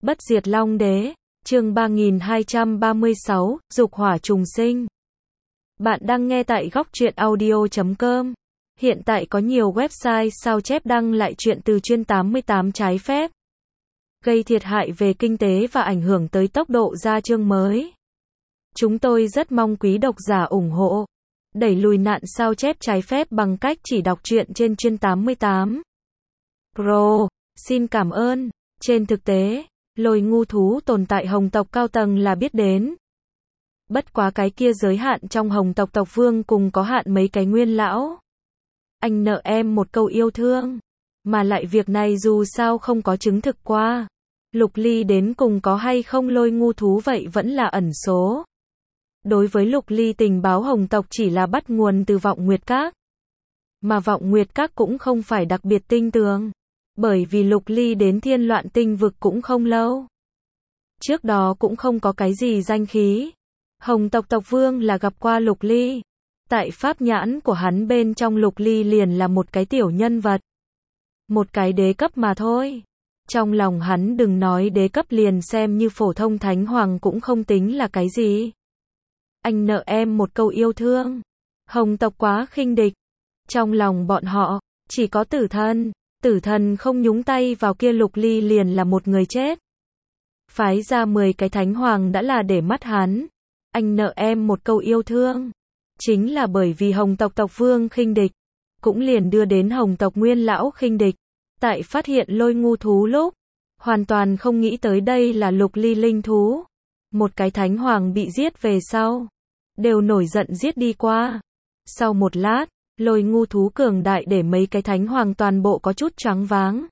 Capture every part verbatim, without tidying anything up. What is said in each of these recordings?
Bất diệt Long Đế, chương ba nghìn hai trăm ba mươi sáu, Dục hỏa trùng sinh. Bạn đang nghe tại góc truyện audio chấm com. Hiện tại có nhiều website sao chép đăng lại truyện từ chuyên tám mươi tám trái phép, gây thiệt hại về kinh tế và ảnh hưởng tới tốc độ ra chương mới. Chúng tôi rất mong quý độc giả ủng hộ, đẩy lùi nạn sao chép trái phép bằng cách chỉ đọc truyện trên chuyên tám mươi tám Pro. Xin cảm ơn. Trên thực tế, lôi ngu thú tồn tại hồng tộc cao tầng là biết đến. Bất quá cái kia giới hạn trong hồng tộc tộc vương cùng có hạn mấy cái nguyên lão. Anh nợ em một câu yêu thương. Mà lại việc này dù sao không có chứng thực qua. Lục Ly đến cùng có hay không lôi ngu thú vậy vẫn là ẩn số. Đối với Lục Ly tình báo hồng tộc chỉ là bắt nguồn từ Vọng Nguyệt Các. Mà Vọng Nguyệt Các cũng không phải đặc biệt tinh tường. Bởi vì Lục Ly đến Thiên Loạn Tinh vực cũng không lâu. Trước đó cũng không có cái gì danh khí. Hồng tộc tộc vương là gặp qua Lục Ly. Tại pháp nhãn của hắn bên trong Lục Ly liền là một cái tiểu nhân vật. Một cái đế cấp mà thôi. Trong lòng hắn đừng nói đế cấp liền xem như phổ thông thánh hoàng cũng không tính là cái gì. Anh nợ em một câu yêu thương. Hồng tộc quá khinh địch. Trong lòng bọn họ, chỉ có tử thần. Tử thần không nhúng tay vào kia Lục Ly liền là một người chết. Phái ra mười cái thánh hoàng đã là để mắt hắn. Anh nợ em một câu yêu thương. Chính là bởi vì hồng tộc tộc vương khinh địch. Cũng liền đưa đến hồng tộc nguyên lão khinh địch. Tại phát hiện lôi ngu thú lúc. Hoàn toàn không nghĩ tới đây là Lục Ly linh thú. Một cái thánh hoàng bị giết về sau. Đều nổi giận giết đi qua. Sau một lát. Lôi ngu thú cường đại để mấy cái thánh hoàng toàn bộ có chút choáng váng.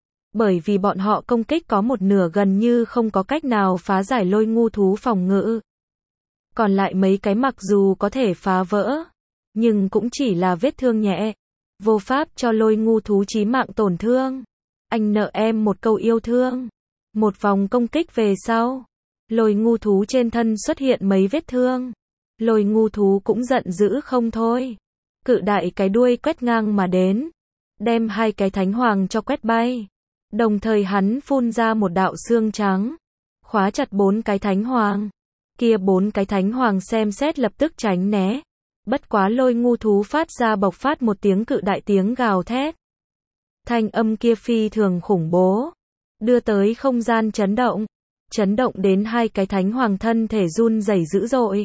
Bởi vì bọn họ công kích có một nửa gần như không có cách nào phá giải lôi ngu thú phòng ngự. Còn lại mấy cái mặc dù có thể phá vỡ, nhưng cũng chỉ là vết thương nhẹ. Vô pháp cho lôi ngu thú chí mạng tổn thương. Anh nợ em một câu yêu thương. Một vòng công kích về sau. Lôi ngu thú trên thân xuất hiện mấy vết thương. Lôi ngu thú cũng giận dữ không thôi. Cự đại cái đuôi quét ngang mà đến. Đem hai cái thánh hoàng cho quét bay. Đồng thời hắn phun ra một đạo xương trắng. Khóa chặt bốn cái thánh hoàng. Kia bốn cái thánh hoàng xem xét lập tức tránh né. Bất quá lôi ngu thú phát ra bộc phát một tiếng cự đại tiếng gào thét. Thanh âm kia phi thường khủng bố. Đưa tới không gian chấn động. Chấn động đến hai cái thánh hoàng thân thể run rẩy dữ dội.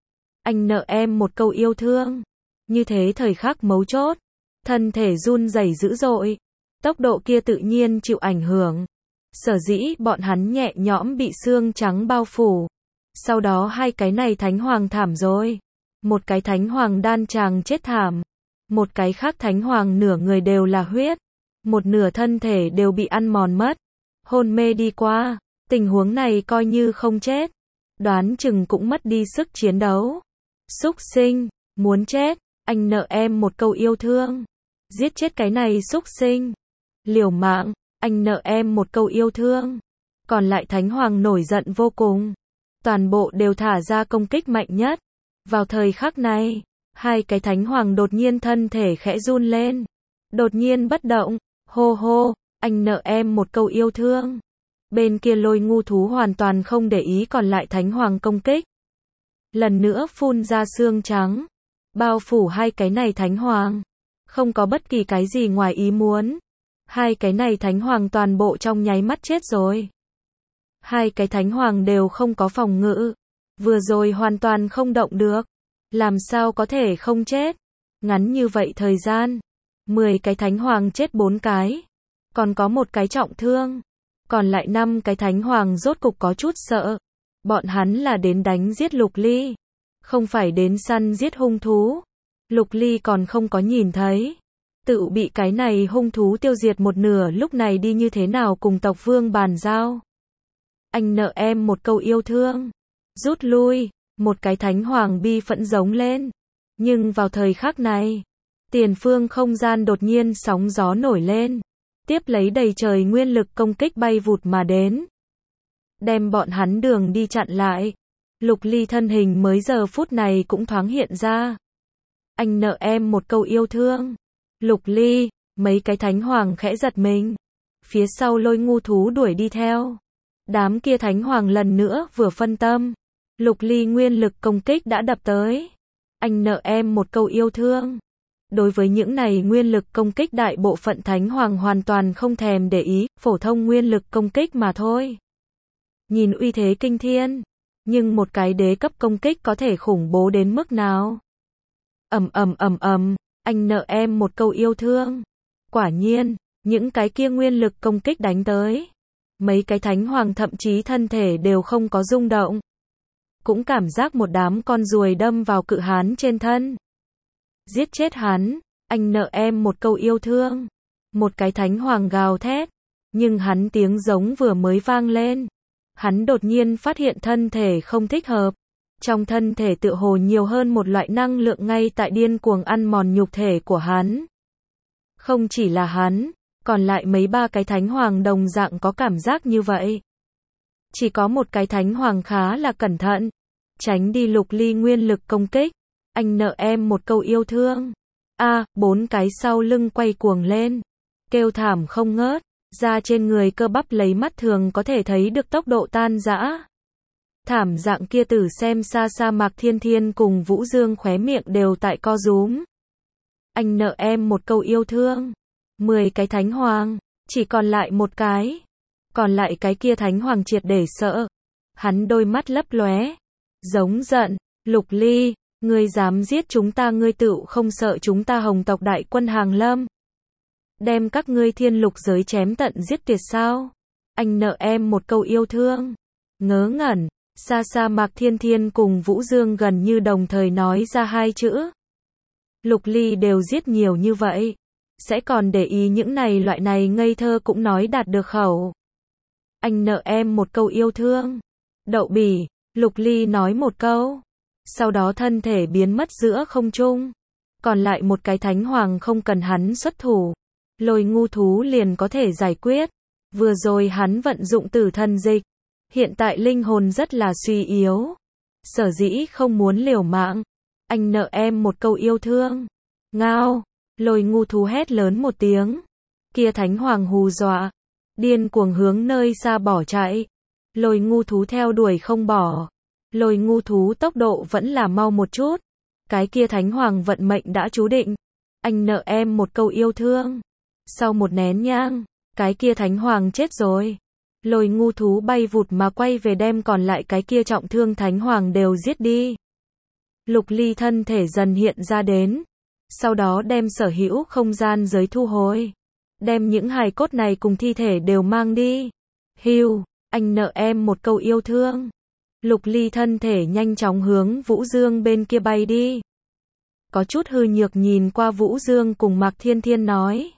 Anh nợ em một câu yêu thương. Như thế thời khắc mấu chốt, thân thể run rẩy dữ dội, tốc độ kia tự nhiên chịu ảnh hưởng. Sở dĩ bọn hắn nhẹ nhõm bị xương trắng bao phủ. Sau đó hai cái này thánh hoàng thảm rồi. Một cái thánh hoàng đan tràng chết thảm. Một cái khác thánh hoàng nửa người đều là huyết. Một nửa thân thể đều bị ăn mòn mất. Hôn mê đi qua. Tình huống này coi như không chết. Đoán chừng cũng mất đi sức chiến đấu. Súc sinh, muốn chết. Anh nợ em một câu yêu thương. Giết chết cái này súc sinh. Liều mạng, anh nợ em một câu yêu thương. Còn lại thánh hoàng nổi giận vô cùng. Toàn bộ đều thả ra công kích mạnh nhất. Vào thời khắc này, hai cái thánh hoàng đột nhiên thân thể khẽ run lên. Đột nhiên bất động, hô hô, anh nợ em một câu yêu thương. Bên kia lôi ngu thú hoàn toàn không để ý còn lại thánh hoàng công kích. Lần nữa phun ra xương trắng. Bao phủ hai cái này thánh hoàng. Không có bất kỳ cái gì ngoài ý muốn. Hai cái này thánh hoàng toàn bộ trong nháy mắt chết rồi. Hai cái thánh hoàng đều không có phòng ngự. Vừa rồi hoàn toàn không động được. Làm sao có thể không chết. Ngắn như vậy thời gian. Mười cái thánh hoàng chết bốn cái. Còn có một cái trọng thương. Còn lại năm cái thánh hoàng rốt cục có chút sợ. Bọn hắn là đến đánh giết Lục Ly. Không phải đến săn giết hung thú. Lục Ly còn không có nhìn thấy. Tự bị cái này hung thú tiêu diệt một nửa lúc này đi như thế nào cùng tộc vương bàn giao. Anh nợ em một câu yêu thương. Rút lui. Một cái thánh hoàng bi phẫn giống lên. Nhưng vào thời khắc này. Tiền phương không gian đột nhiên sóng gió nổi lên. Tiếp lấy đầy trời nguyên lực công kích bay vụt mà đến. Đem bọn hắn đường đi chặn lại. Lục Ly thân hình mới giờ phút này cũng thoáng hiện ra. Anh nợ em một câu yêu thương. Lục Ly, mấy cái thánh hoàng khẽ giật mình. Phía sau lôi ngu thú đuổi đi theo. Đám kia thánh hoàng lần nữa vừa phân tâm. Lục Ly nguyên lực công kích đã đập tới. Anh nợ em một câu yêu thương. Đối với những này nguyên lực công kích đại bộ phận thánh hoàng hoàn toàn không thèm để ý, phổ thông nguyên lực công kích mà thôi. Nhìn uy thế kinh thiên, nhưng một cái đế cấp công kích có thể khủng bố đến mức nào? Ầm ầm ầm ầm, anh nợ em một câu yêu thương. Quả nhiên, những cái kia nguyên lực công kích đánh tới. Mấy cái thánh hoàng thậm chí thân thể đều không có rung động. Cũng cảm giác một đám con ruồi đâm vào cự hán trên thân. Giết chết hắn, anh nợ em một câu yêu thương. Một cái thánh hoàng gào thét, nhưng hắn tiếng giống vừa mới vang lên. Hắn đột nhiên phát hiện thân thể không thích hợp. Trong thân thể tựa hồ nhiều hơn một loại năng lượng ngay tại điên cuồng ăn mòn nhục thể của hắn. Không chỉ là hắn, còn lại mấy ba cái thánh hoàng đồng dạng có cảm giác như vậy. Chỉ có một cái thánh hoàng khá là cẩn thận, tránh đi Lục Ly nguyên lực công kích. Anh nợ em một câu yêu thương. A, à, bốn cái sau lưng quay cuồng lên, kêu thảm không ngớt, da trên người cơ bắp lấy mắt thường có thể thấy được tốc độ tan rã. Thảm dạng kia tử xem xa xa Mạc Thiên Thiên cùng Vũ Dương khóe miệng đều tại co rúm. Anh nợ em một câu yêu thương. Mười cái thánh hoàng, chỉ còn lại một cái. Còn lại cái kia thánh hoàng triệt để sợ. Hắn đôi mắt lấp lóe, giống giận, Lục Ly, ngươi dám giết chúng ta, ngươi tựu không sợ chúng ta Hồng tộc đại quân hàng lâm? Đem các ngươi thiên lục giới chém tận giết tuyệt sao? Anh nợ em một câu yêu thương. Ngớ ngẩn, xa xa Mạc Thiên Thiên cùng Vũ Dương gần như đồng thời nói ra hai chữ. Lục Ly đều giết nhiều như vậy, sẽ còn để ý những này loại này ngây thơ cũng nói đạt được khẩu. Anh nợ em một câu yêu thương. Đậu bỉ, Lục Ly nói một câu. Sau đó thân thể biến mất giữa không trung. Còn lại một cái thánh hoàng không cần hắn xuất thủ. Lôi ngu thú liền có thể giải quyết. Vừa rồi hắn vận dụng tử thần dịch. Hiện tại linh hồn rất là suy yếu. Sở dĩ không muốn liều mạng. Anh nợ em một câu yêu thương. Ngao, lôi ngu thú hét lớn một tiếng. Kia thánh hoàng hù dọa. Điên cuồng hướng nơi xa bỏ chạy. Lôi ngu thú theo đuổi không bỏ. Lôi ngu thú tốc độ vẫn là mau một chút. Cái kia thánh hoàng vận mệnh đã chú định. Anh nợ em một câu yêu thương. Sau một nén nhang, cái kia thánh hoàng chết rồi. Lôi ngu thú bay vụt mà quay về đem còn lại cái kia trọng thương thánh hoàng đều giết đi. Lục Ly thân thể dần hiện ra đến. Sau đó đem sở hữu không gian giới thu hồi. Đem những hài cốt này cùng thi thể đều mang đi. Hưu, anh nợ em một câu yêu thương. Lục Ly thân thể nhanh chóng hướng Vũ Dương bên kia bay đi. Có chút hư nhược nhìn qua Vũ Dương cùng Mạc Thiên Thiên nói.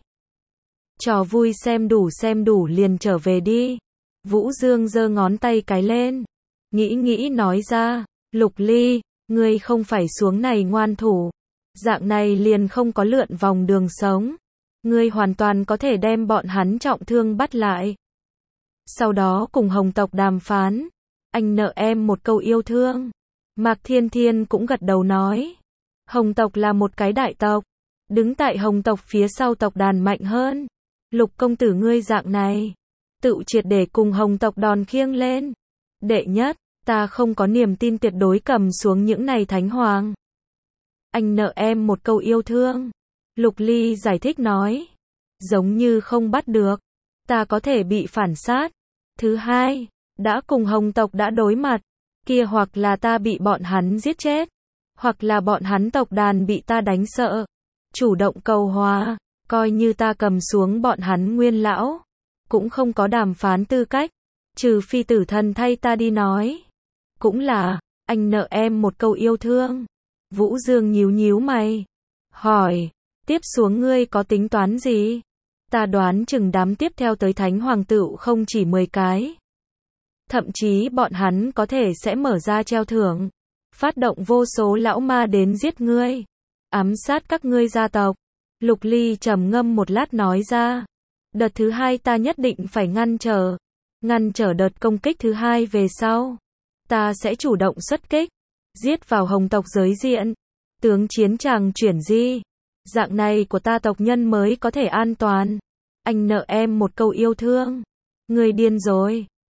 Trò vui xem đủ xem đủ liền trở về đi. Vũ Dương giơ ngón tay cái lên. Nghĩ nghĩ nói ra. Lục Ly, ngươi không phải xuống này ngoan thủ. Dạng này liền không có lượn vòng đường sống. Ngươi hoàn toàn có thể đem bọn hắn trọng thương bắt lại. Sau đó cùng Hồng tộc đàm phán. Anh nợ em một câu yêu thương. Mạc Thiên Thiên cũng gật đầu nói. Hồng tộc là một cái đại tộc. Đứng tại Hồng tộc phía sau tộc đàn mạnh hơn. Lục công tử ngươi dạng này. Tự triệt để cùng Hồng tộc đòn khiêng lên. Đệ nhất, ta không có niềm tin tuyệt đối cầm xuống những này thánh hoàng. Anh nợ em một câu yêu thương. Lục Ly giải thích nói. Giống như không bắt được. Ta có thể bị phản sát. Thứ hai, đã cùng Hồng tộc đã đối mặt. Kia hoặc là ta bị bọn hắn giết chết. Hoặc là bọn hắn tộc đàn bị ta đánh sợ. Chủ động cầu hòa. Coi như ta cầm xuống bọn hắn nguyên lão. Cũng không có đàm phán tư cách. Trừ phi tử thần thay ta đi nói. Cũng là, anh nợ em một câu yêu thương. Vũ Dương nhíu nhíu mày. Hỏi, tiếp xuống ngươi có tính toán gì? Ta đoán chừng đám tiếp theo tới thánh hoàng tựu không chỉ mười cái. Thậm chí bọn hắn có thể sẽ mở ra treo thưởng. Phát động vô số lão ma đến giết ngươi. Ám sát các ngươi gia tộc. Lục Ly trầm ngâm một lát nói ra. Đợt thứ hai ta nhất định phải ngăn trở. Ngăn trở đợt công kích thứ hai về sau. Ta sẽ chủ động xuất kích. Giết vào Hồng tộc giới diện. Tướng chiến tràng chuyển di. Dạng này của ta tộc nhân mới có thể an toàn. Anh nợ em một câu yêu thương. Ngươi điên rồi.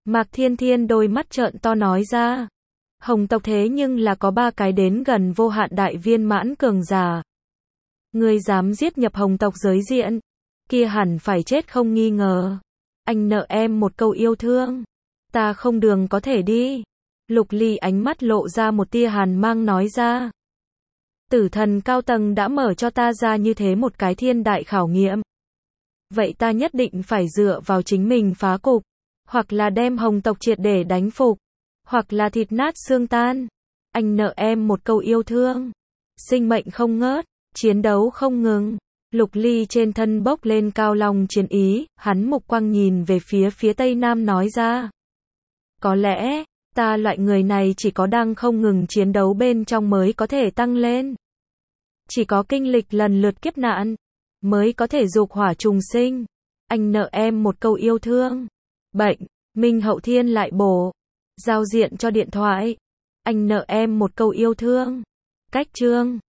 Mạc Thiên Thiên đôi mắt trợn to nói ra. Hồng tộc thế nhưng là có ba cái đến gần vô hạn đại viên mãn cường giả. Ngươi dám giết nhập hồng tộc giới diện, kia hẳn phải chết không nghi ngờ. Anh nợ em một câu yêu thương. Ta không đường có thể đi. Lục Ly ánh mắt lộ ra một tia hàn mang nói ra. Tử thần cao tầng đã mở cho ta ra như thế một cái thiên đại khảo nghiệm. Vậy ta nhất định phải dựa vào chính mình phá cục. Hoặc là đem hồng tộc triệt để đánh phục. Hoặc là thịt nát xương tan. Anh nợ em một câu yêu thương. Sinh mệnh không ngớt. Chiến đấu không ngừng. Lục Ly trên thân bốc lên cao lòng chiến ý. Hắn mục quang nhìn về phía phía tây nam nói ra. Có lẽ, ta loại người này chỉ có đang không ngừng chiến đấu bên trong mới có thể tăng lên. Chỉ có kinh lịch lần lượt kiếp nạn, mới có thể dục hỏa trùng sinh. Anh nợ em một câu yêu thương. Bệnh, Minh Hậu Thiên lại bổ. Giao diện cho điện thoại. Anh nợ em một câu yêu thương. Cách chương.